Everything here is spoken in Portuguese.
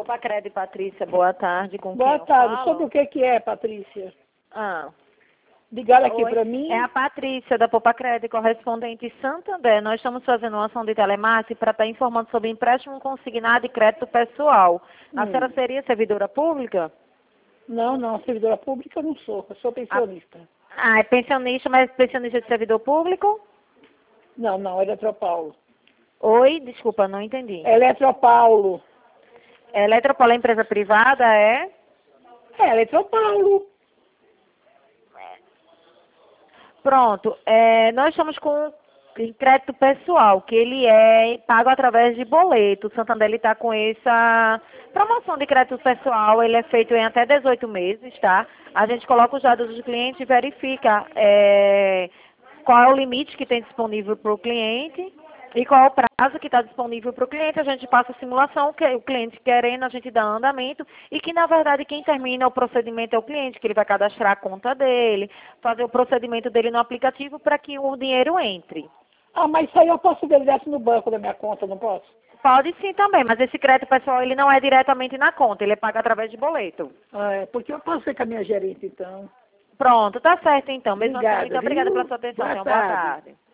Popacred, Patrícia, boa tarde. Com Boa quem tarde. eu falo? Sobre o que é, Patrícia? Ah, Ligaram aqui oi, para mim? é a Patrícia da Popacred, correspondente Santander. Nós estamos fazendo uma ação de telemarketing para estar informando sobre empréstimo consignado e crédito pessoal. A senhora seria servidora pública? Não, servidora pública eu não sou. Eu sou pensionista. É pensionista, mas pensionista de servidor público? Não, Eletropaulo. Oi, desculpa, não entendi. Eletropaulo. Eletropaulo é empresa privada, é? É, Eletropaulo. Pronto, nós estamos com crédito pessoal, que ele é pago através de boleto. O Santander está com essa promoção de crédito pessoal, ele é feito em até 18 meses, tá? A gente coloca os dados do cliente e verifica qual é o limite que tem disponível para o cliente e qual é o prazo que está disponível para o cliente. A gente passa a simulação, que o cliente querendo, a gente dá andamento, e que, na verdade, quem termina o procedimento é o cliente, que ele vai cadastrar a conta dele, fazer o procedimento dele no aplicativo para que o dinheiro entre. Ah, mas isso aí eu posso ver direto no banco da minha conta, não posso? Pode sim também, mas esse crédito pessoal, ele não é diretamente na conta, ele é pago através de boleto. Ah, é, porque eu posso ser com a minha gerente, então. Pronto, tá certo então. Mesmo assim, Obrigada, muito obrigada viu? pela sua atenção. Boa Tenha uma boa tarde. tarde.